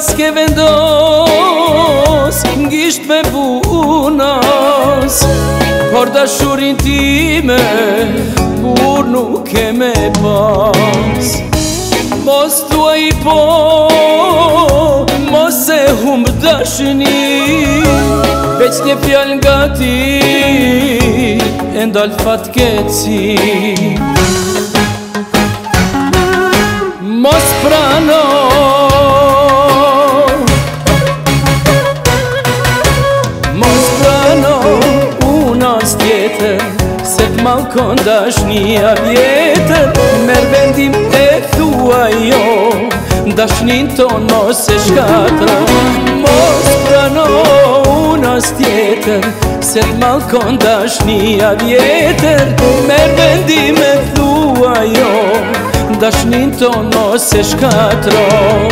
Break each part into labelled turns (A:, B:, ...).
A: s'ke vendos ngisht me bunas, por dashurin time kur nuk e me pas. Mos tuaj po, mos e humb dashni, veç një fjall nga ti e ndal fatkeci. Mos prano, mos prano unas tjetër, se t'mallkon dashnia vjetër. Merr vendim e thua jo, dashnin ton mos e shkatro. Mos prano unas tjetër, se t'mallkon dashnia vjetër. Merr vendim e thua jo, dashnin ton mos e shkatro.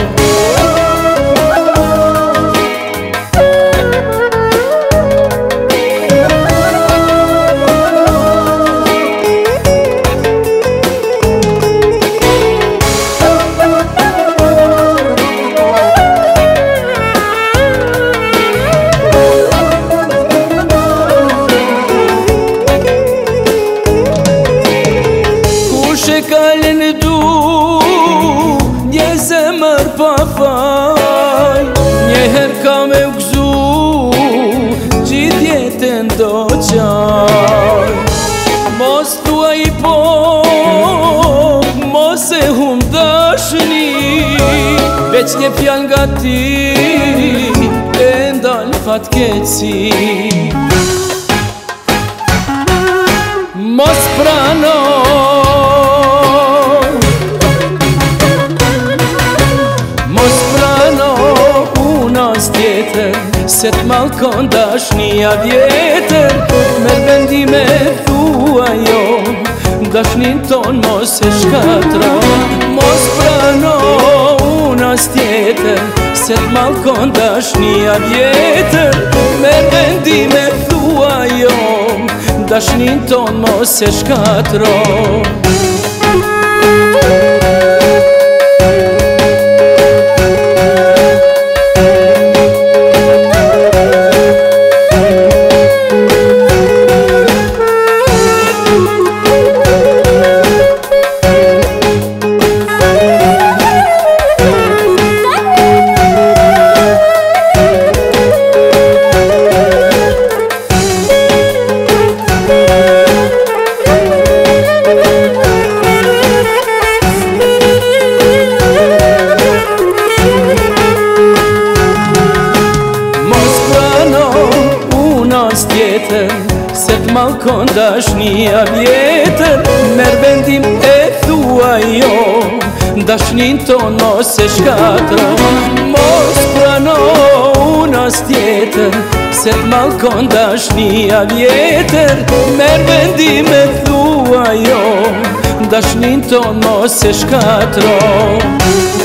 A: Kalën du, një zemër pa faj, njëher ka me u gzu, gjithë jetën do qaj. Mos tuaj po, mos e hum dashni, veç një fjall nga ti e ndal fatkeci. Mos prano, se t'mallkon dashnia vjetër. Merr vendime thua jo, dashnin ton mos e shkatro. Mos prano unas tjetër, se t'mallkon dashnia vjetër. Merr vendime thua jo, dashnin ton mos e shkatro. Se t'mallkon dashnia vjetër. Merr vendim e thua jo, dashnin ton mos e shkatro. Mos prano unas tjetër, se t'mallkon dashnia vjetër. Merr vendim e thua jo, dashnin ton mos e shkatro.